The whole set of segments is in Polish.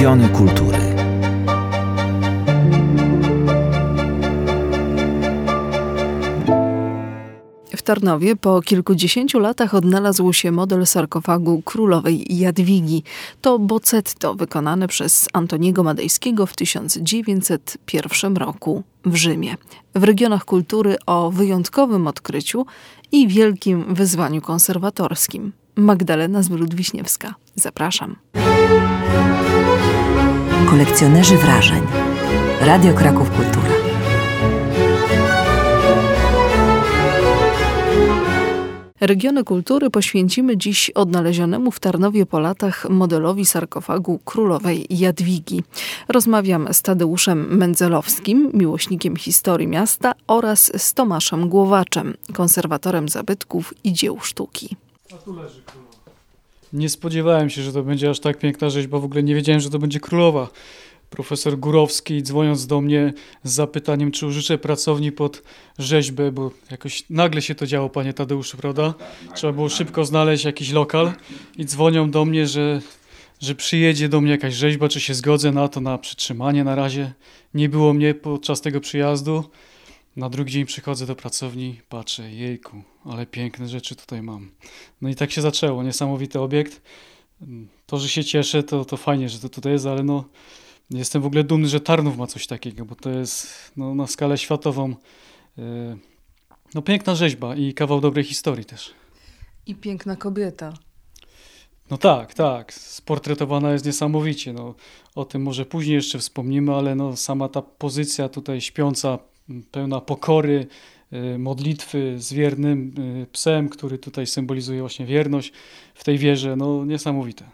Regiony kultury. W Tarnowie po kilkudziesięciu latach odnalazł się model sarkofagu królowej Jadwigi. To boczetto wykonane przez Antoniego Madejskiego w 1901 roku w Rzymie. W regionach kultury o wyjątkowym odkryciu i wielkim wyzwaniu konserwatorskim. Magdalena Zbród-Wiśniewska. Zapraszam. Kolekcjonerzy wrażeń. Radio Kraków Kultura. Regiony kultury poświęcimy dziś odnalezionemu w Tarnowie po latach modelowi sarkofagu królowej Jadwigi. Rozmawiam z Tadeuszem Mędzelowskim, miłośnikiem historii miasta, oraz z Tomaszem Głowaczem, konserwatorem zabytków i dzieł sztuki. A tu leży królowa. Nie spodziewałem się, że to będzie aż tak piękna rzeźba. W ogóle nie wiedziałem, że to będzie królowa. Profesor Górowski, dzwoniąc do mnie z zapytaniem, czy użyczę pracowni pod rzeźbę, bo jakoś nagle się to działo, panie Tadeuszu, prawda? Trzeba było szybko znaleźć jakiś lokal i dzwonią do mnie, że przyjedzie do mnie jakaś rzeźba, czy się zgodzę na to, na przytrzymanie na razie. Nie było mnie podczas tego przyjazdu. Na drugi dzień przychodzę do pracowni, patrzę, jejku, ale piękne rzeczy tutaj mam. No i tak się zaczęło, niesamowity obiekt. To, że się cieszę, to fajnie, że to tutaj jest, ale no... Jestem w ogóle dumny, że Tarnów ma coś takiego, bo to jest na skalę światową piękna rzeźba i kawał dobrej historii też. I piękna kobieta. No tak. Sportretowana jest niesamowicie. O tym może później jeszcze wspomnimy, ale sama ta pozycja tutaj śpiąca, pełna pokory, modlitwy z wiernym psem, który tutaj symbolizuje właśnie wierność w tej wierze, niesamowite.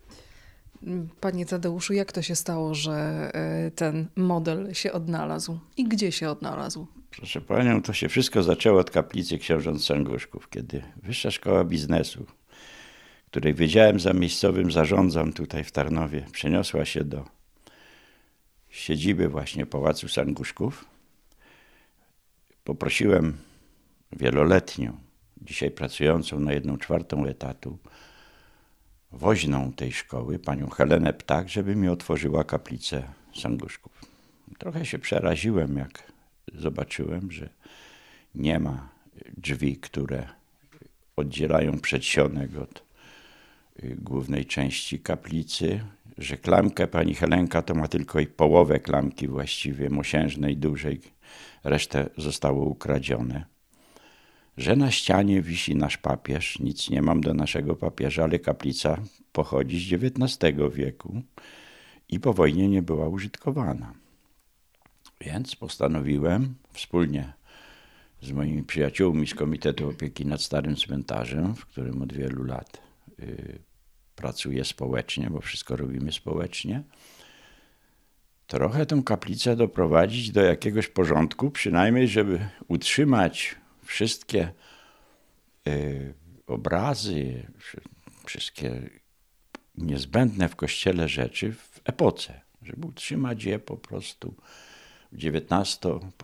Panie Tadeuszu, jak to się stało, że ten model się odnalazł i gdzie się odnalazł? Proszę panią, to się wszystko zaczęło od kaplicy książąt Sanguszków, kiedy Wyższa Szkoła Biznesu, której Wydziałem Zamiejscowym zarządzam tutaj w Tarnowie, przeniosła się do siedziby właśnie Pałacu Sanguszków. Poprosiłem wieloletnią, dzisiaj pracującą na 1/4 etatu, woźną tej szkoły, panią Helenę Ptak, żeby mi otworzyła kaplicę Sanguszków. Trochę się przeraziłem, jak zobaczyłem, że nie ma drzwi, które oddzielają przedsionek od głównej części kaplicy, że klamkę pani Helenka to ma tylko i połowę klamki właściwie mosiężnej, dużej, resztę zostało ukradzione. Że na ścianie wisi nasz papież, nic nie mam do naszego papieża, ale kaplica pochodzi z XIX wieku i po wojnie nie była użytkowana. Więc postanowiłem wspólnie z moimi przyjaciółmi z Komitetu Opieki nad Starym Cmentarzem, w którym od wielu lat pracuję społecznie, bo wszystko robimy społecznie, trochę tę kaplicę doprowadzić do jakiegoś porządku, przynajmniej żeby utrzymać wszystkie obrazy, wszystkie niezbędne w kościele rzeczy w epoce, żeby utrzymać je po prostu w XIX,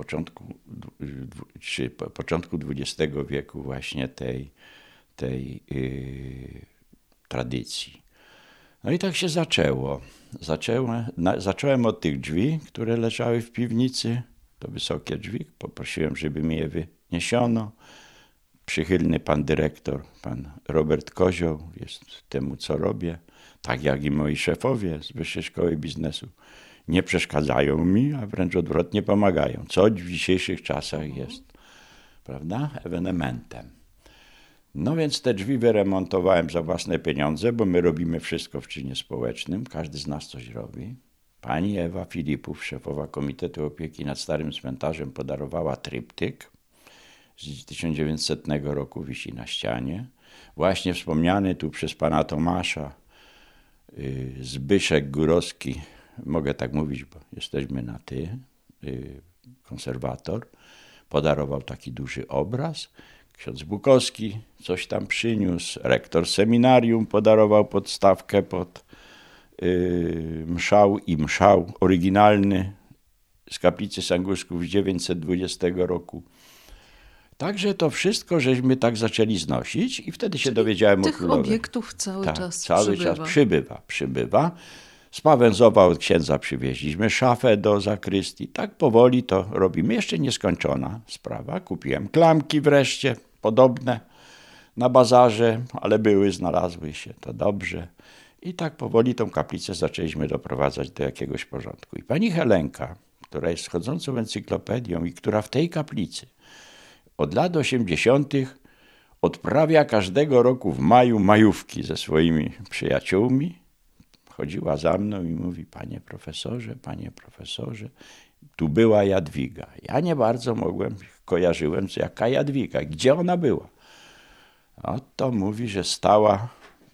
początku XX wieku właśnie tej tradycji. No i tak się zaczęło. Zacząłem od tych drzwi, które leżały w piwnicy, to wysokie drzwi, poprosiłem, żeby mi je wyniesiono. Przychylny pan dyrektor, pan Robert Kozioł, jest temu, co robię, tak jak i moi szefowie z Wyższej Szkoły Biznesu. Nie przeszkadzają mi, a wręcz odwrotnie pomagają, co w dzisiejszych czasach jest, prawda, ewenementem. No więc te drzwi wyremontowałem za własne pieniądze, bo my robimy wszystko w czynie społecznym, każdy z nas coś robi. Pani Ewa Filipów, szefowa Komitetu Opieki nad Starym Cmentarzem, podarowała tryptyk. Z 1900 roku wisi na ścianie. Właśnie wspomniany tu przez pana Tomasza Zbyszek Górowski, mogę tak mówić, bo jesteśmy na ty, konserwator, podarował taki duży obraz. Ksiądz Bukowski coś tam przyniósł. Rektor seminarium podarował podstawkę pod mszał oryginalny z kaplicy Sanguszków z 920 roku. Także to wszystko żeśmy tak zaczęli znosić i wtedy się dowiedziałem o królowej. Tych obiektów cały czas przybywa. Z Pawęzowa od księdza przywieźliśmy szafę do zakrystii. Tak powoli to robimy. Jeszcze nieskończona sprawa. Kupiłem klamki wreszcie, podobne na bazarze, ale znalazły się, to dobrze. I tak powoli tą kaplicę zaczęliśmy doprowadzać do jakiegoś porządku. I pani Helenka, która jest chodzącą encyklopedią i która w tej kaplicy od lat 80. odprawia każdego roku w maju majówki ze swoimi przyjaciółmi, chodziła za mną i mówi: panie profesorze, tu była Jadwiga. Ja nie bardzo kojarzyłem, jaka Jadwiga, gdzie ona była. A to mówi, że stała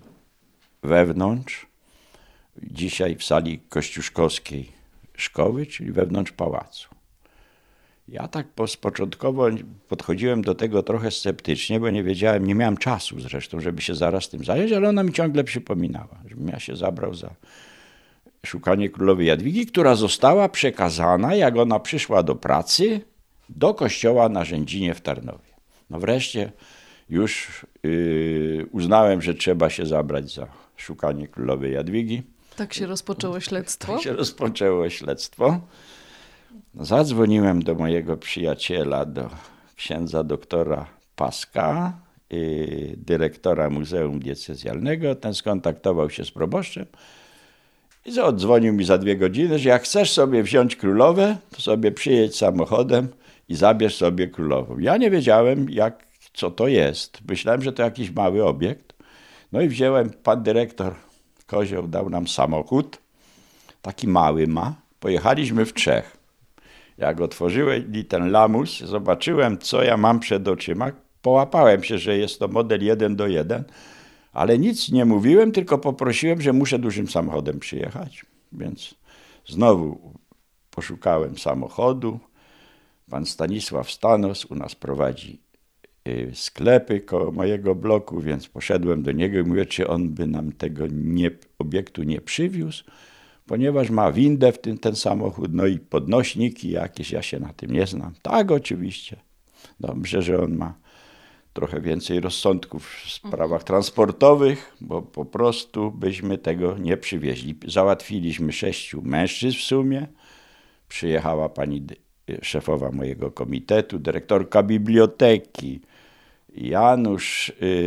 wewnątrz, dzisiaj w sali kościuszkowskiej szkoły, czyli wewnątrz pałacu. Ja tak początkowo podchodziłem do tego trochę sceptycznie, bo nie wiedziałem, nie miałem czasu zresztą, żeby się zaraz tym zająć, ale ona mi ciągle przypominała, żebym ja się zabrał za szukanie królowej Jadwigi, która została przekazana, jak ona przyszła do pracy, do kościoła na Rzędzinie w Tarnowie. No wreszcie już uznałem, że trzeba się zabrać za szukanie królowej Jadwigi. Tak się rozpoczęło śledztwo? Tak się rozpoczęło śledztwo. Zadzwoniłem do mojego przyjaciela, do księdza doktora Paska, dyrektora Muzeum Diecezjalnego. Ten skontaktował się z proboszczem i odzwonił mi za 2 godziny, że jak chcesz sobie wziąć królowę, to sobie przyjedź samochodem i zabierz sobie królową. Ja nie wiedziałem, co to jest. Myślałem, że to jakiś mały obiekt. No i wziąłem, pan dyrektor Kozioł dał nam samochód, taki mały ma. Pojechaliśmy w 3. Jak otworzyli ten lamus, zobaczyłem, co ja mam przed oczyma. Połapałem się, że jest to model 1:1, ale nic nie mówiłem, tylko poprosiłem, że muszę dużym samochodem przyjechać. Więc znowu poszukałem samochodu. Pan Stanisław Stanos u nas prowadzi sklepy koło mojego bloku, więc poszedłem do niego i mówię, czy on by nam tego obiektu nie przywiózł, ponieważ ma windę w ten samochód, no i podnośniki jakieś, ja się na tym nie znam. Tak, oczywiście. Dobrze, że on ma trochę więcej rozsądków w sprawach transportowych, bo po prostu byśmy tego nie przywieźli. Załatwiliśmy 6 mężczyzn w sumie. Przyjechała pani szefowa mojego komitetu, dyrektorka biblioteki, Janusz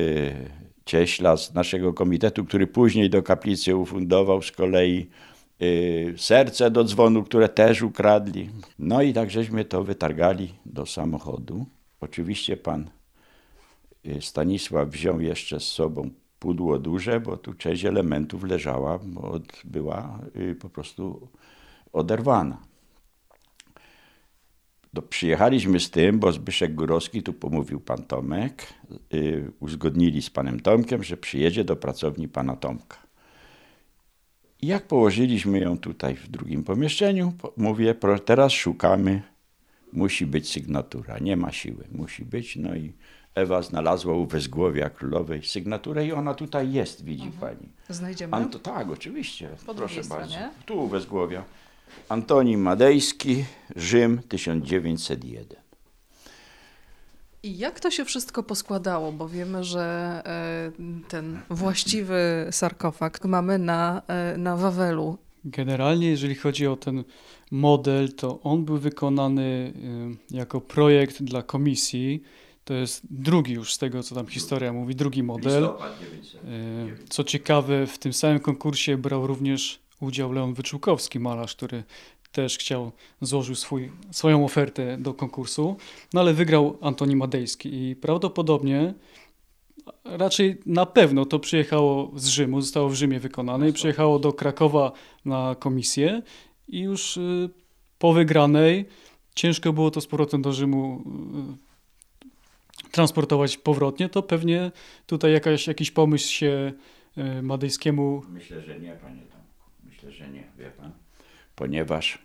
Cieśla z naszego komitetu, który później do kaplicy ufundował z kolei serce do dzwonu, które też ukradli. No i tak żeśmy to wytargali do samochodu. Oczywiście pan Stanisław wziął jeszcze z sobą pudło duże, bo tu część elementów leżała, bo była po prostu oderwana. Przyjechaliśmy z tym, bo Zbyszek Górowski, tu pomówił pan Tomek, uzgodnili z panem Tomkiem, że przyjedzie do pracowni pana Tomka. I jak położyliśmy ją tutaj w drugim pomieszczeniu, mówię, teraz szukamy, musi być sygnatura, nie ma siły, musi być. No i Ewa znalazła u wezgłowia królowej sygnaturę i ona tutaj jest, widzi pani. Znajdziemy? Tak, oczywiście, po proszę bardzo. Stronie. Tu u wezgłowia. Antoni Madejski, Rzym, 1901. I jak to się wszystko poskładało? Bo wiemy, że ten właściwy sarkofag mamy na Wawelu. Generalnie, jeżeli chodzi o ten model, to on był wykonany jako projekt dla komisji. To jest drugi już z tego, co tam historia mówi, drugi model. Co ciekawe, w tym samym konkursie brał również udział Leon Wyczółkowski, malarz, który też złożył swoją ofertę do konkursu, no ale wygrał Antoni Madejski i prawdopodobnie, raczej na pewno to przyjechało z Rzymu, zostało w Rzymie wykonane i przyjechało do Krakowa na komisję i już po wygranej ciężko było to z powrotem do Rzymu transportować powrotnie, to pewnie tutaj jakiś pomysł się Madejskiemu... Myślę, że nie, panie Tomku. Myślę, że nie, wie pan. Ponieważ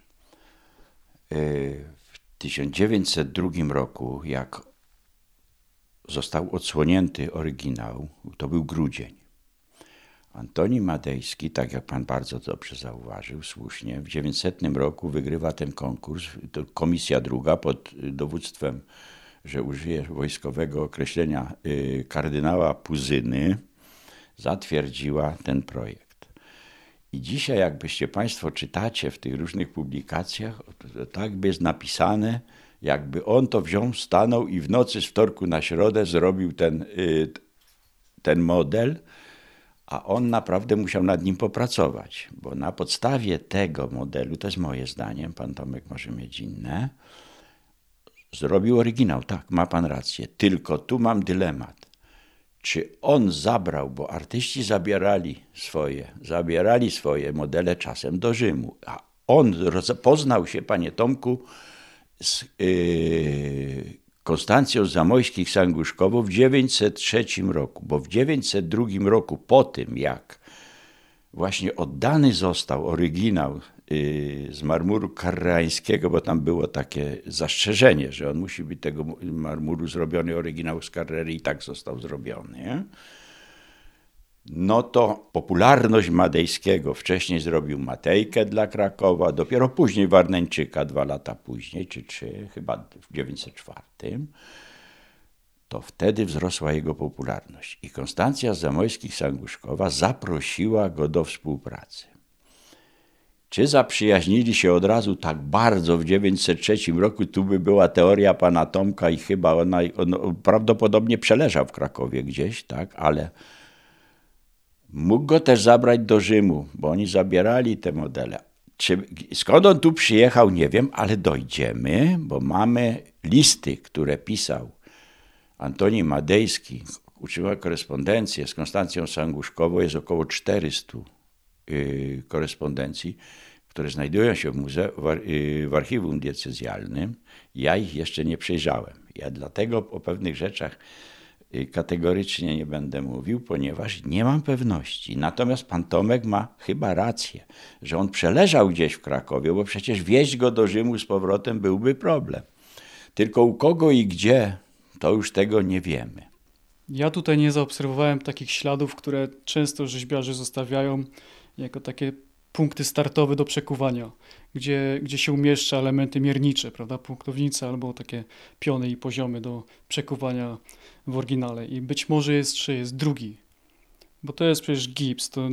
w 1902 roku, jak został odsłonięty oryginał, to był grudzień. Antoni Madejski, tak jak pan bardzo dobrze zauważył, słusznie, w 900 roku wygrywa ten konkurs. To komisja druga pod dowództwem, że użyję wojskowego określenia, kardynała Puzyny, zatwierdziła ten projekt. I dzisiaj jakbyście państwo czytacie w tych różnych publikacjach, to tak by jest napisane, jakby on to wziął, stanął i w nocy z wtorku na środę zrobił ten model, a on naprawdę musiał nad nim popracować, bo na podstawie tego modelu, to jest moje zdanie, pan Tomek może mieć inne, zrobił oryginał. Tak, ma pan rację, tylko tu mam dylemat. Czy on zabrał, bo artyści zabierali swoje modele czasem do Rzymu, a on poznał się, panie Tomku, z Konstancją Zamoyskich-Sanguszkową w 903 roku, bo w 902 roku, po tym jak właśnie oddany został oryginał z marmuru carrarańskiego, bo tam było takie zastrzeżenie, że on musi być tego marmuru zrobiony, oryginał z Carrery i tak został zrobiony. Nie? No to popularność Madejskiego, wcześniej zrobił Matejkę dla Krakowa, dopiero później Warneńczyka 2 lata później, czy 3, chyba w 904, to wtedy wzrosła jego popularność. I Konstancja Zamoyskich-Sanguszkowa zaprosiła go do współpracy. Czy zaprzyjaźnili się od razu tak bardzo w 903 roku? Tu by była teoria pana Tomka i chyba on prawdopodobnie przeleżał w Krakowie gdzieś, tak, ale mógł go też zabrać do Rzymu, bo oni zabierali te modele. Skąd on tu przyjechał, nie wiem, ale dojdziemy, bo mamy listy, które pisał Antoni Madejski, utrzymał korespondencję z Konstancją Sanguszkową, jest około 400 korespondencji, które znajdują się w archiwum diecezjalnym. Ja ich jeszcze nie przejrzałem. Ja dlatego o pewnych rzeczach kategorycznie nie będę mówił, ponieważ nie mam pewności. Natomiast pan Tomek ma chyba rację, że on przeleżał gdzieś w Krakowie, bo przecież wieźć go do Rzymu z powrotem byłby problem. Tylko u kogo i gdzie, to już tego nie wiemy. Ja tutaj nie zaobserwowałem takich śladów, które często rzeźbiarze zostawiają jako takie punkty startowe do przekuwania, gdzie się umieszcza elementy miernicze, prawda, punktownice albo takie piony i poziomy do przekuwania w oryginale. I być może jest drugi, bo to jest przecież gips. To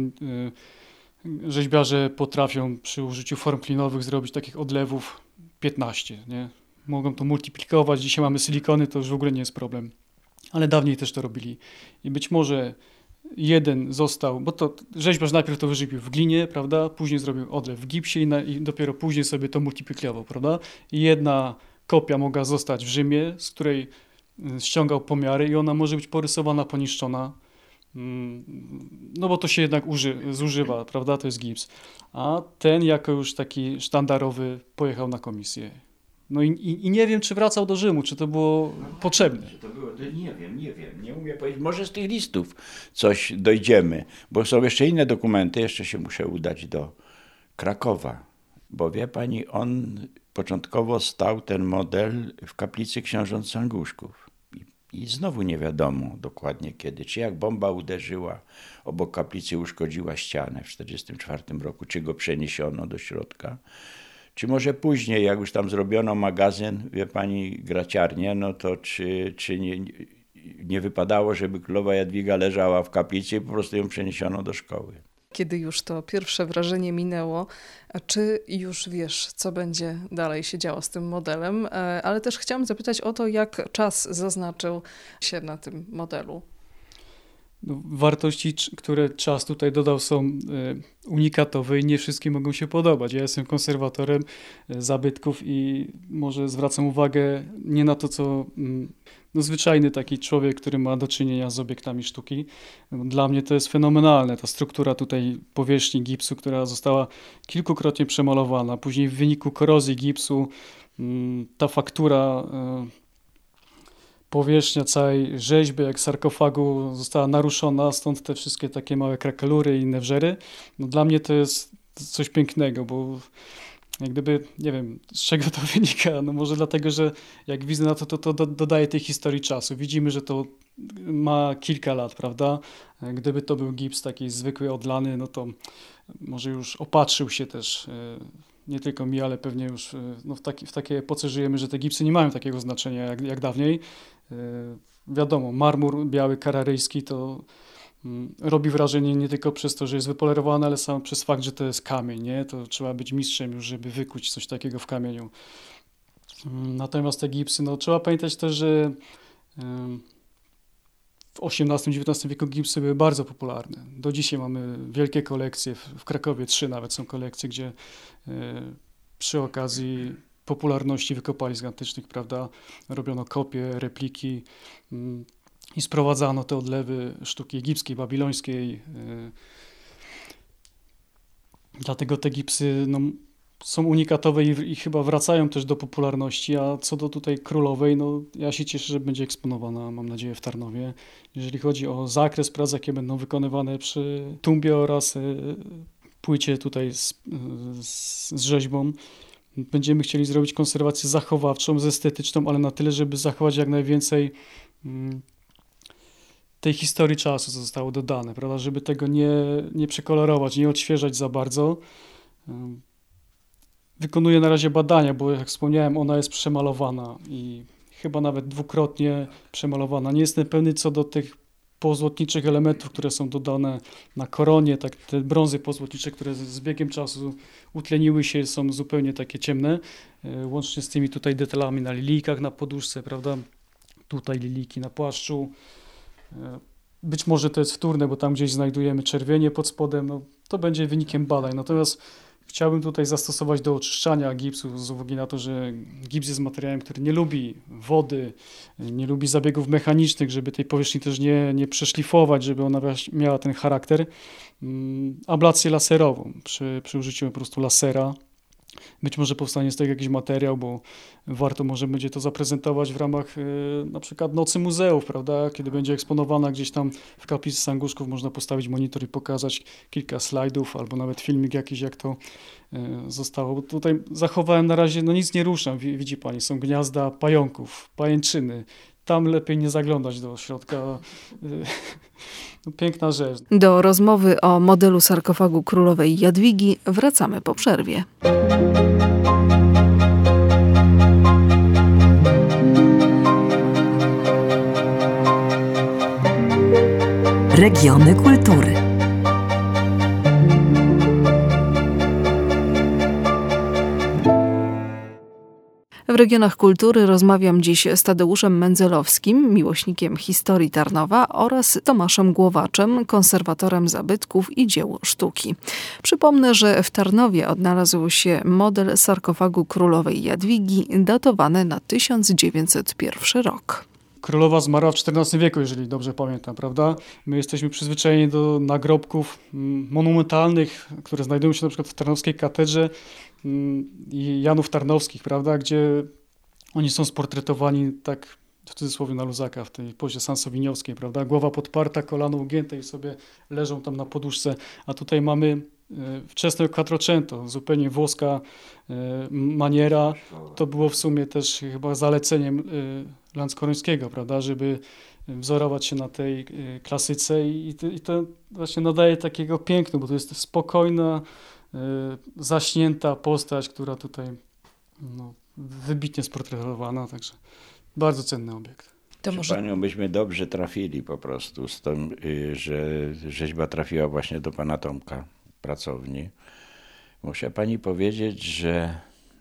rzeźbiarze potrafią przy użyciu form klinowych zrobić takich odlewów 15, nie? Mogą to multiplikować. Dzisiaj mamy silikony, to już w ogóle nie jest problem. Ale dawniej też to robili. I być może jeden został, bo to rzeźbiarz najpierw to wyrzeźbił w glinie, prawda? Później zrobił odlew w gipsie i dopiero później sobie to multiplikował, prawda? I jedna kopia mogła zostać w Rzymie, z której ściągał pomiary i ona może być porysowana, poniszczona. No bo to się jednak zużywa, prawda? To jest gips. A ten jako już taki sztandarowy pojechał na komisję. No i nie wiem, czy wracał do Rzymu, czy to było potrzebne. Nie umiem powiedzieć. Może z tych listów coś dojdziemy, bo są jeszcze inne dokumenty, jeszcze się muszę udać do Krakowa, bo wie pani, on początkowo stał ten model w kaplicy książąt Sanguszków. I znowu nie wiadomo dokładnie kiedy, czy jak bomba uderzyła obok kaplicy, uszkodziła ścianę w 1944 roku, czy go przeniesiono do środka. Czy może później, jak już tam zrobiono magazyn, wie pani, graciarnię, no to czy nie wypadało, żeby królowa Jadwiga leżała w kaplicy i po prostu ją przeniesiono do szkoły. Kiedy już to pierwsze wrażenie minęło, czy już wiesz, co będzie dalej się działo z tym modelem? Ale też chciałam zapytać o to, jak czas zaznaczył się na tym modelu. No, wartości, które czas tutaj dodał, są unikatowe i nie wszystkim mogą się podobać. Ja jestem konserwatorem zabytków i może zwracam uwagę nie na to, co zwyczajny taki człowiek, który ma do czynienia z obiektami sztuki. Dla mnie to jest fenomenalne. Ta struktura tutaj powierzchni gipsu, która została kilkukrotnie przemalowana. Później w wyniku korozji gipsu ta faktura powierzchnia całej rzeźby, jak sarkofagu, została naruszona, stąd te wszystkie takie małe krakelury i inne wżery. No dla mnie to jest coś pięknego, bo jak gdyby, nie wiem, z czego to wynika. No może dlatego, że jak widzę na to dodaje tej historii czasu. Widzimy, że to ma kilka lat, prawda? Gdyby to był gips taki zwykły, odlany, no to może już opatrzył się też, nie tylko mi, ale pewnie już no w takiej epoce żyjemy, że te gipsy nie mają takiego znaczenia jak dawniej. Wiadomo, marmur biały kararyjski to robi wrażenie nie tylko przez to, że jest wypolerowane, ale sam przez fakt, że to jest kamień, nie? To trzeba być mistrzem już, żeby wykuć coś takiego w kamieniu. Natomiast te gipsy, no trzeba pamiętać też, że w XVIII-XIX wieku gipsy były bardzo popularne. Do dzisiaj mamy wielkie kolekcje, w Krakowie 3 nawet są kolekcje, gdzie przy okazji popularności wykopalisk antycznych, prawda, robiono kopie, repliki i sprowadzano te odlewy sztuki egipskiej, babilońskiej. Dlatego te gipsy są unikatowe i chyba wracają też do popularności, a co do tutaj królowej, no ja się cieszę, że będzie eksponowana, mam nadzieję, w Tarnowie. Jeżeli chodzi o zakres prac, jakie będą wykonywane przy tumbie oraz płycie tutaj z rzeźbą, będziemy chcieli zrobić konserwację zachowawczą, estetyczną, ale na tyle, żeby zachować jak najwięcej tej historii czasu, co zostało dodane, prawda, żeby tego nie przekolorować, nie odświeżać za bardzo. Wykonuję na razie badania, bo jak wspomniałem, ona jest przemalowana i chyba nawet dwukrotnie przemalowana. Nie jestem pewny co do tych pozłotniczych elementów, które są dodane na koronie, tak te brązy pozłotnicze, które z biegiem czasu utleniły się, są zupełnie takie ciemne, łącznie z tymi tutaj detalami na lilijkach, na poduszce, prawda? Tutaj lilijki na płaszczu. Być może to jest wtórne, bo tam gdzieś znajdujemy czerwienie pod spodem, no, to będzie wynikiem badań. Natomiast chciałbym tutaj zastosować do oczyszczania gipsu z uwagi na to, że gips jest materiałem, który nie lubi wody, nie lubi zabiegów mechanicznych, żeby tej powierzchni też nie przeszlifować, żeby ona miała ten charakter. Ablację laserową przy użyciu po prostu lasera. Być może powstanie z tego jakiś materiał, bo warto może będzie to zaprezentować w ramach na przykład Nocy Muzeów, prawda? Kiedy będzie eksponowana gdzieś tam w kaplicy Sanguszków, można postawić monitor i pokazać kilka slajdów albo nawet filmik jakiś, jak to zostało. Bo tutaj zachowałem na razie, no nic nie ruszam, widzi pani, są gniazda pająków, pajęczyny. Tam lepiej nie zaglądać do środka. Piękna rzecz. Do rozmowy o modelu sarkofagu królowej Jadwigi wracamy po przerwie. Regiony kultury. W regionach kultury rozmawiam dziś z Tadeuszem Mędzelowskim, miłośnikiem historii Tarnowa, oraz Tomaszem Głowaczem, konserwatorem zabytków i dzieł sztuki. Przypomnę, że w Tarnowie odnalazł się model sarkofagu królowej Jadwigi datowany na 1901 rok. Królowa zmarła w XIV wieku, jeżeli dobrze pamiętam, prawda? My jesteśmy przyzwyczajeni do nagrobków monumentalnych, które znajdują się na przykład w Tarnowskiej Katedrze i Janów Tarnowskich, prawda? Gdzie oni są sportretowani tak w cudzysłowie na luzaka, w tej pozie sansowiniowskiej, prawda? Głowa podparta, kolano ugięte i sobie leżą tam na poduszce, a tutaj mamy wczesne Quattrocento, zupełnie włoska maniera. To było w sumie też chyba zaleceniem Lanskorońskiego, prawda, żeby wzorować się na tej klasyce i to właśnie nadaje takiego piękna, bo to jest spokojna, zaśnięta postać, która tutaj wybitnie sportretowana, także bardzo cenny obiekt. To może panią myśmy dobrze trafili po prostu z tym, że rzeźba trafiła właśnie do pana Tomka, pracowni. Muszę pani powiedzieć, że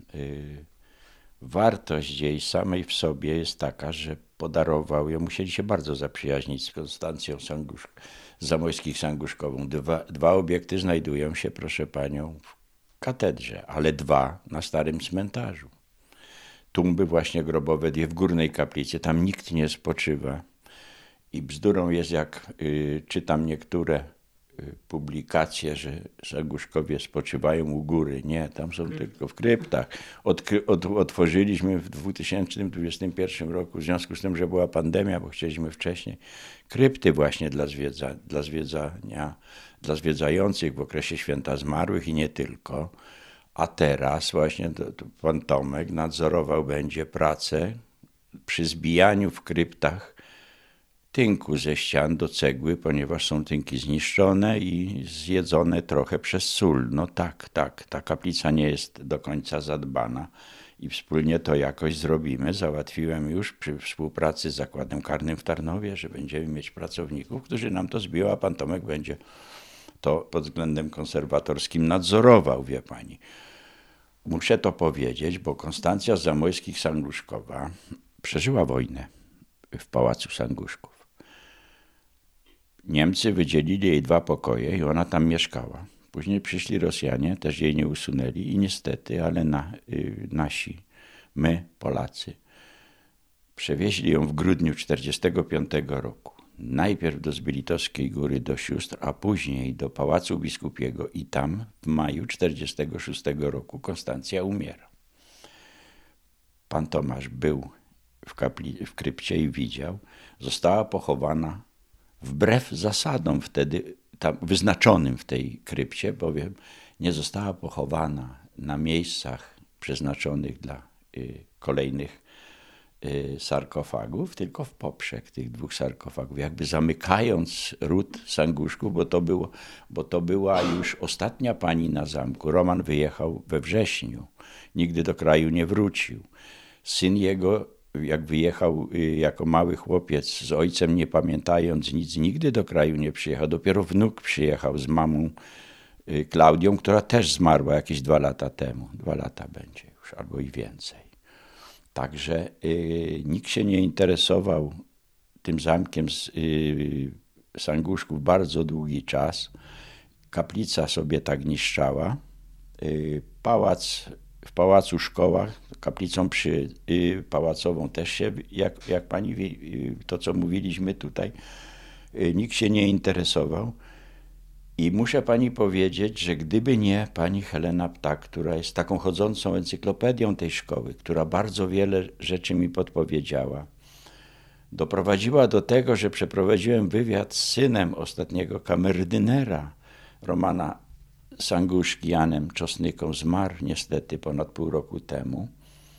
wartość jej samej w sobie jest taka, że podarował ją, musieli się bardzo zaprzyjaźnić z Konstancją Zamojskich Sanguszkową. Dwa obiekty znajdują się, proszę panią, w katedrze, ale 2 na starym cmentarzu. Tumby właśnie grobowe w Górnej Kaplicy, tam nikt nie spoczywa. I bzdurą jest, jak czytam niektóre publikacje, że Sanguszkowie spoczywają u góry. Nie, tam są tylko w kryptach. Otworzyliśmy w 2021 roku, w związku z tym, że była pandemia, bo chcieliśmy wcześniej, krypty właśnie dla zwiedzających w okresie Święta Zmarłych i nie tylko. A teraz właśnie pan Tomek nadzorował będzie pracę przy zbijaniu w kryptach tynku ze ścian do cegły, ponieważ są tynki zniszczone i zjedzone trochę przez sól. No tak, ta kaplica nie jest do końca zadbana i wspólnie to jakoś zrobimy. Załatwiłem już przy współpracy z Zakładem Karnym w Tarnowie, że będziemy mieć pracowników, którzy nam to zbiją, a pan Tomek będzie to pod względem konserwatorskim nadzorował, wie pani. Muszę to powiedzieć, bo Konstancja Zamoyskich-Sanguszkowa przeżyła wojnę w Pałacu Sanguszków. Niemcy wydzielili jej 2 pokoje i ona tam mieszkała. Później przyszli Rosjanie, też jej nie usunęli i niestety, ale nasi, my, Polacy, przewieźli ją w grudniu 1945 roku. Najpierw do Zbylitowskiej Góry, do sióstr, a później do Pałacu Biskupiego i tam w maju 1946 roku Konstancja umiera. Pan Tomasz był w krypcie i widział, została pochowana wbrew zasadom wtedy tam wyznaczonym w tej krypcie, bowiem nie została pochowana na miejscach przeznaczonych dla kolejnych sarkofagów, tylko w poprzek tych 2 sarkofagów, jakby zamykając ród Sanguszków, bo to była już ostatnia pani na zamku. Roman wyjechał we wrześniu, nigdy do kraju nie wrócił. Syn jego, jak wyjechał jako mały chłopiec z ojcem, nie pamiętając nic, nigdy do kraju nie przyjechał. Dopiero wnuk przyjechał z mamą Klaudią, która też zmarła jakieś 2 lata temu. 2 lata będzie już, albo i więcej. Także nikt się nie interesował tym zamkiem z Sanguszków bardzo długi czas. Kaplica sobie tak niszczała. W pałacu szkoła, kaplicą pałacową też się, jak pani wie, to co mówiliśmy tutaj, nikt się nie interesował. I muszę pani powiedzieć, że gdyby nie pani Helena Ptak, która jest taką chodzącą encyklopedią tej szkoły, która bardzo wiele rzeczy mi podpowiedziała, doprowadziła do tego, że przeprowadziłem wywiad z synem ostatniego kamerdynera Romana Sanguszki, Janem Czosnyką, zmarł niestety ponad pół roku temu,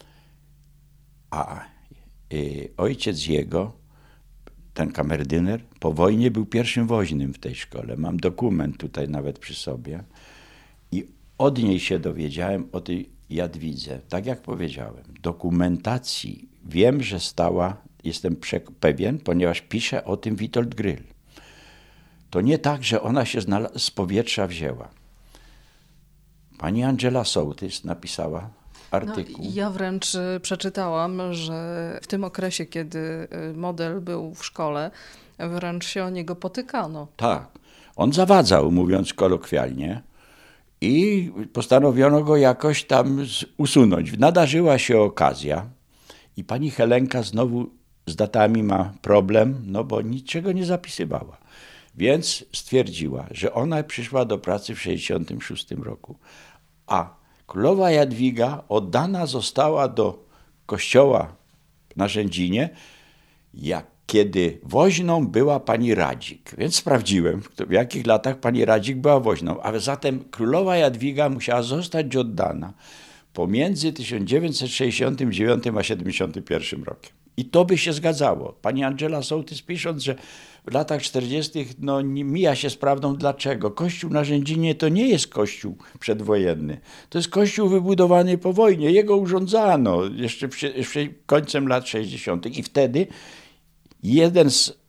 a ojciec jego, ten kamerdyner, po wojnie był pierwszym woźnym w tej szkole. Mam dokument tutaj nawet przy sobie i od niej się dowiedziałem o tej Jadwidze. Tak jak powiedziałem, dokumentacji wiem, że stała, jestem pewien, ponieważ pisze o tym Witold Gryl. To nie tak, że ona się z powietrza wzięła. Pani Angela Sołtys napisała artykuł. No, ja wręcz przeczytałam, że w tym okresie, kiedy model był w szkole, wręcz się o niego potykano. Tak. On zawadzał, mówiąc kolokwialnie, i postanowiono go jakoś tam usunąć. Nadarzyła się okazja i pani Helenka znowu z datami ma problem, no bo niczego nie zapisywała. Więc stwierdziła, że ona przyszła do pracy w 1966 roku, a królowa Jadwiga oddana została do kościoła w Narzędzinie, kiedy woźną była pani Radzik. Więc sprawdziłem, w jakich latach pani Radzik była woźną. A zatem królowa Jadwiga musiała zostać oddana pomiędzy 1969 a 1971 rokiem. I to by się zgadzało. Pani Angela Sołtys, pisząc, że w latach 40. Mija się z prawdą. Dlaczego? Kościół na Rzędzinie to nie jest kościół przedwojenny. To jest kościół wybudowany po wojnie. Jego urządzano jeszcze końcem lat 60. I wtedy jeden z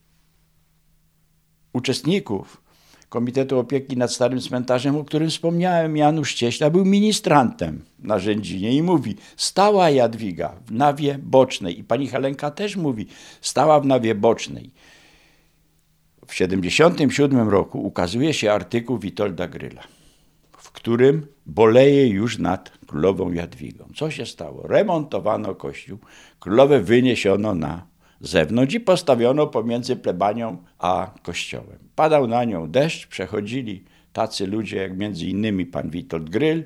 uczestników Komitetu Opieki nad Starym Cmentarzem, o którym wspomniałem, Janusz Cieśla, był ministrantem na Rzędzinie i mówi, stała Jadwiga w nawie bocznej. I pani Helenka też mówi, stała w nawie bocznej. W 1977 roku ukazuje się artykuł Witolda Gryla, w którym boleje już nad królową Jadwigą. Co się stało? Remontowano kościół, królowę wyniesiono na zewnątrz i postawiono pomiędzy plebanią a kościołem. Padał na nią deszcz, przechodzili tacy ludzie jak między innymi pan Witold Gryl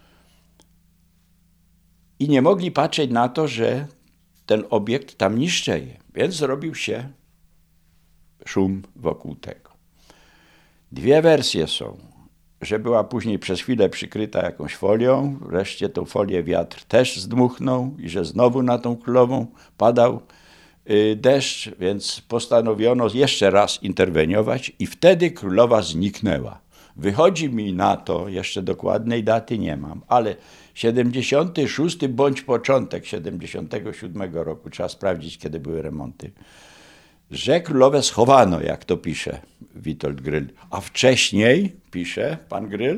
i nie mogli patrzeć na to, że ten obiekt tam niszczeje, więc zrobił się szum wokół tego. 2 wersje są, że była później przez chwilę przykryta jakąś folią, wreszcie tą folię wiatr też zdmuchnął i że znowu na tą królową padał deszcz, więc postanowiono jeszcze raz interweniować i wtedy królowa zniknęła. Wychodzi mi na to, jeszcze dokładnej daty nie mam, ale 76 bądź początek 77 roku, trzeba sprawdzić, kiedy były remonty, że Królowe schowano, jak to pisze Witold Gryl, a wcześniej, pisze pan Gryl,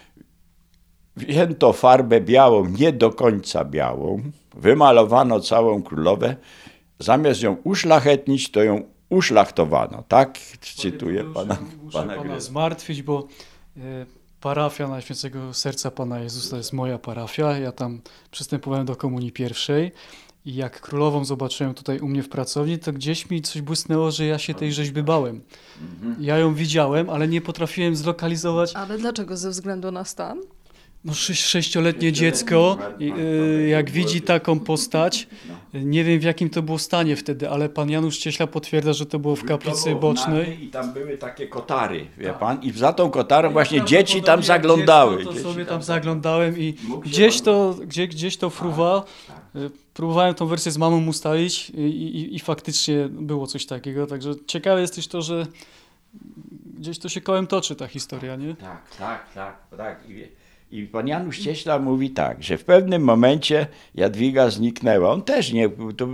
wzięto farbę białą, nie do końca białą, wymalowano całą Królowę, zamiast ją uszlachetnić, to ją uszlachtowano. Tak cytuję pana Gryla. Zmartwić, bo parafia Najświętszego Serca Pana Jezusa to jest moja parafia. Ja tam przystępowałem do komunii pierwszej i jak Królową zobaczyłem tutaj u mnie w pracowni, to gdzieś mi coś błysnęło, że ja się tej rzeźby bałem. Ja ją widziałem, ale nie potrafiłem zlokalizować. Ale dlaczego? Ze względu na stan? No 6-letnie dziecko, jak widzi taką postać, nie wiem w jakim to było stanie wtedy, ale pan Janusz Cieśla potwierdza, że to było w kaplicy bocznej. I tam były takie kotary, wie pan, i za tą kotarą właśnie dzieci tam zaglądały. To sobie tam zaglądałem i gdzieś to fruwa. Próbowałem tą wersję z mamą ustalić i faktycznie było coś takiego, także ciekawe jest też to, że gdzieś to się kołem toczy ta historia, nie? Tak. I pan Janusz Cieśla mówi tak, że w pewnym momencie Jadwiga zniknęła. On też nie, to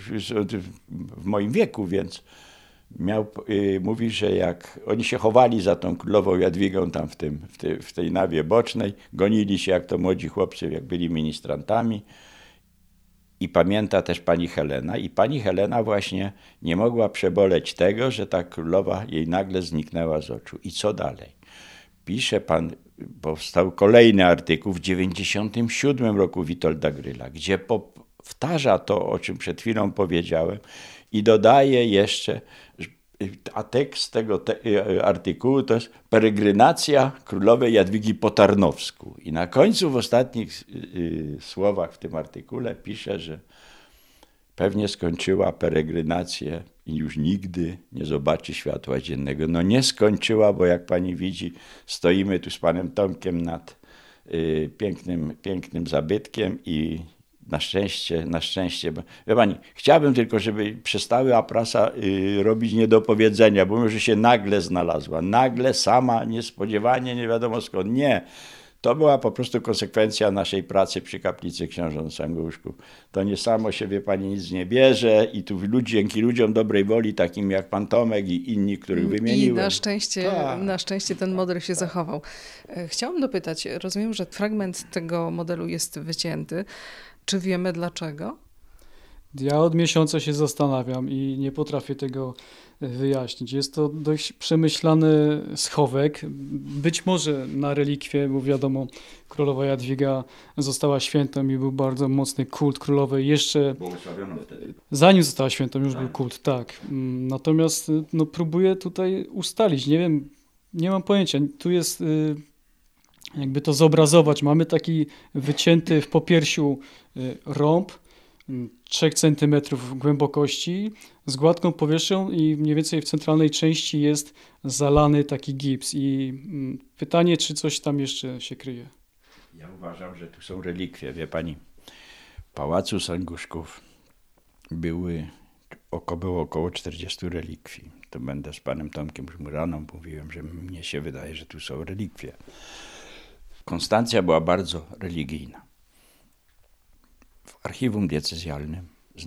w moim wieku, więc mówi, że jak oni się chowali za tą królową Jadwigą tam w tej nawie bocznej, gonili się jak to młodzi chłopcy, jak byli ministrantami. I pamięta też pani Helena. I pani Helena właśnie nie mogła przeboleć tego, że ta królowa jej nagle zniknęła z oczu. I co dalej? Pisze pan, powstał kolejny artykuł w 1997 roku Witolda Gryla, gdzie powtarza to, o czym przed chwilą powiedziałem i dodaje jeszcze, a tekst tego artykułu to jest peregrynacja królowej Jadwigi po Tarnowsku. I na końcu w ostatnich słowach w tym artykule pisze, że pewnie skończyła peregrinację i już nigdy nie zobaczy światła dziennego. No nie skończyła, bo jak pani widzi, stoimy tu z panem Tomkiem nad pięknym zabytkiem i na szczęście, bo, wie pani, chciałbym tylko, żeby przestała prasa robić niedopowiedzenia, bo mówią, że się nagle znalazła. Nagle, sama, niespodziewanie, nie wiadomo skąd. Nie. To była po prostu konsekwencja naszej pracy przy kaplicy książąt Sanguszków. To nie samo się, wie pani, nic nie bierze i tu dzięki ludziom dobrej woli, takim jak pan Tomek i inni, których wymieniłem. I na szczęście ten model się zachował. Chciałam dopytać, rozumiem, że fragment tego modelu jest wycięty. Czy wiemy dlaczego? Ja od miesiąca się zastanawiam i nie potrafię tego wyjaśnić. Jest to dość przemyślany schowek. Być może na relikwie, bo wiadomo, królowa Jadwiga została świętą i był bardzo mocny kult królowej. Jeszcze zanim została świętą, już był kult, tak. Natomiast próbuję tutaj ustalić. Nie wiem, nie mam pojęcia. Tu jest, jakby to zobrazować. Mamy taki wycięty w popiersiu rąb 3 cm głębokości z gładką powierzchnią i mniej więcej w centralnej części jest zalany taki gips. I pytanie, czy coś tam jeszcze się kryje? Ja uważam, że tu są relikwie, wie pani. W Pałacu Sanguszków było około 40 relikwii. To będę z panem Tomkiem Żmuraną mówiłem, że mnie się wydaje, że tu są relikwie. Konstancja była bardzo religijna. W archiwum diecezjalnym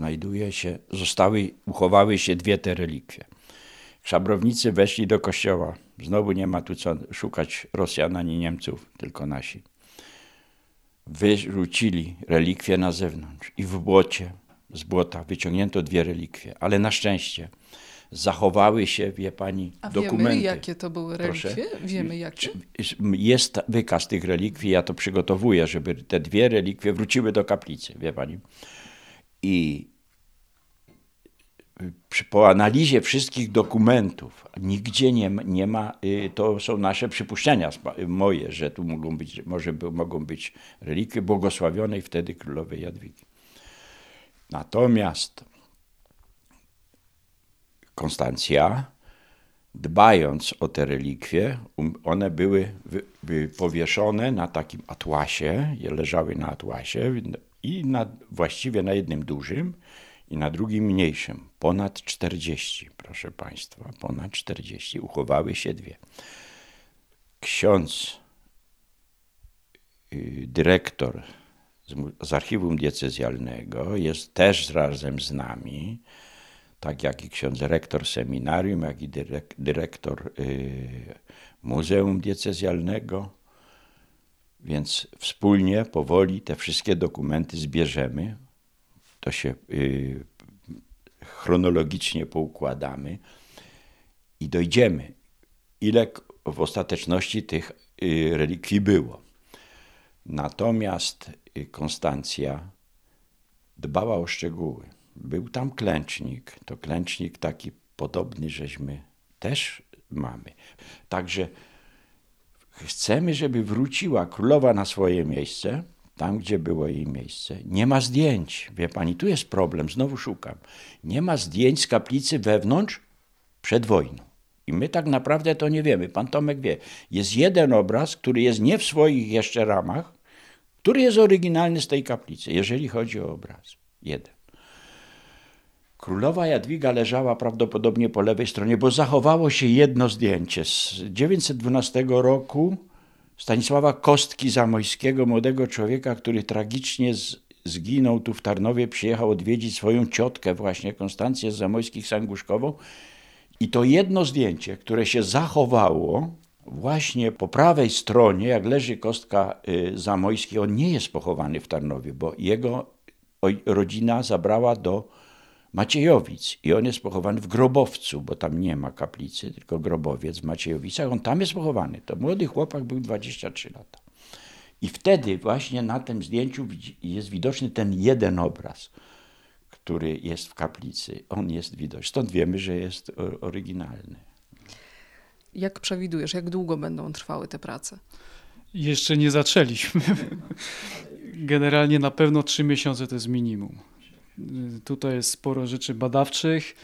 uchowały się 2 te relikwie. Szabrownicy weszli do kościoła. Znowu nie ma tu co szukać Rosjan ani Niemców, tylko nasi. Wyrzucili relikwie na zewnątrz i w błocie, z błota wyciągnięto 2 relikwie, ale na szczęście zachowały się, wie pani, dokumenty. A wiemy, jakie to były relikwie? Proszę? Wiemy, jakie? Jest wykaz tych relikwii, ja to przygotowuję, żeby te 2 relikwie wróciły do kaplicy, wie pani. I po analizie wszystkich dokumentów, nigdzie nie ma, to są nasze przypuszczenia moje, że tu mogą być relikwie błogosławionej wtedy królowej Jadwigi. Natomiast Konstancja, dbając o te relikwie, one były powieszone na takim atłasie, leżały na atłasie i właściwie na jednym dużym i na drugim mniejszym. Ponad 40, proszę państwa, ponad 40. Uchowały się 2. ksiądz dyrektor z archiwum diecezjalnego jest też razem z nami, tak jak i ksiądz rektor seminarium, jak i dyrektor muzeum diecezjalnego. Więc wspólnie, powoli te wszystkie dokumenty zbierzemy. To się chronologicznie poukładamy i dojdziemy, ile w ostateczności tych relikwii było. Natomiast Konstancja dbała o szczegóły. Był tam klęcznik. To klęcznik taki podobny, żeśmy też mamy. Także chcemy, żeby wróciła królowa na swoje miejsce, tam gdzie było jej miejsce. Nie ma zdjęć. Wie pani, tu jest problem, znowu szukam. Nie ma zdjęć z kaplicy wewnątrz przed wojną. I my tak naprawdę to nie wiemy. Pan Tomek wie. Jest jeden obraz, który jest nie w swoich jeszcze ramach, który jest oryginalny z tej kaplicy, jeżeli chodzi o obraz. Jeden. Królowa Jadwiga leżała prawdopodobnie po lewej stronie, bo zachowało się jedno zdjęcie z 912 roku Stanisława Kostki-Zamojskiego, młodego człowieka, który tragicznie zginął tu w Tarnowie, przyjechał odwiedzić swoją ciotkę właśnie, Konstancję z Zamojskich Sanguszkową. I to jedno zdjęcie, które się zachowało właśnie po prawej stronie, jak leży Kostka Zamojski, on nie jest pochowany w Tarnowie, bo jego rodzina zabrała do Maciejowic i on jest pochowany w Grobowcu, bo tam nie ma kaplicy, tylko grobowiec w Maciejowicach. On tam jest pochowany. To młody chłopak, był 23 lata. I wtedy właśnie na tym zdjęciu jest widoczny ten jeden obraz, który jest w kaplicy. On jest widoczny. Stąd wiemy, że jest oryginalny. Jak przewidujesz, jak długo będą trwały te prace? Jeszcze nie zaczęliśmy. Generalnie na pewno 3 miesiące to jest minimum. Tutaj jest sporo rzeczy badawczych.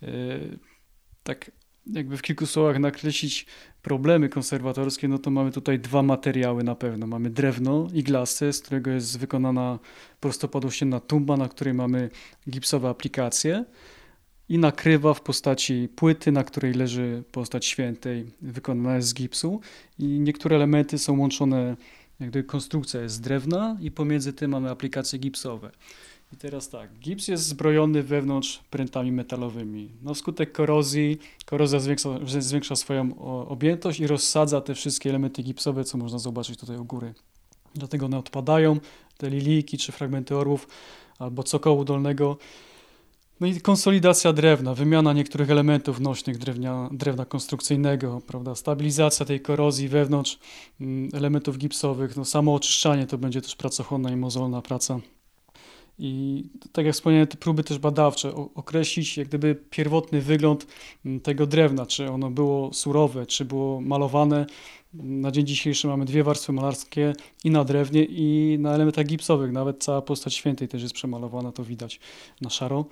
Tak jakby w kilku słowach nakreślić problemy konserwatorskie, no to mamy tutaj 2 materiały na pewno. Mamy drewno iglaste, z którego jest wykonana prostopadłościenna tumba, na której mamy gipsowe aplikacje i nakrywa w postaci płyty, na której leży postać świętej, wykonana jest z gipsu i niektóre elementy są łączone, jak gdyby konstrukcja jest z drewna i pomiędzy tym mamy aplikacje gipsowe. I teraz tak, gips jest zbrojony wewnątrz prętami metalowymi. No wskutek korozji, korozja zwiększa swoją objętość i rozsadza te wszystkie elementy gipsowe, co można zobaczyć tutaj u góry. Dlatego one odpadają, te lilijki czy fragmenty orłów albo cokołu dolnego. No i konsolidacja drewna, wymiana niektórych elementów nośnych drewna konstrukcyjnego, prawda? Stabilizacja tej korozji wewnątrz elementów gipsowych, no samo oczyszczanie to będzie też pracochłonna i mozolna praca. I tak jak wspomniałem, te próby też badawcze, określić jak gdyby pierwotny wygląd tego drewna, czy ono było surowe, czy było malowane. Na dzień dzisiejszy mamy 2 warstwy malarskie i na drewnie, i na elementach gipsowych. Nawet cała postać świętej też jest przemalowana, to widać na szaro.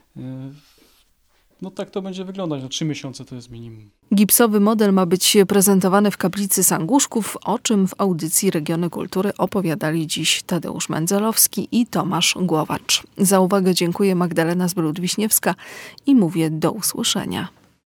No tak to będzie wyglądać, no 3 miesiące to jest minimum. Gipsowy model ma być prezentowany w kaplicy Sanguszków, o czym w audycji Regiony Kultury opowiadali dziś Tadeusz Mędzelowski i Tomasz Głowacz. Za uwagę dziękuję, Magdalena Zbród-Wiśniewska i mówię do usłyszenia.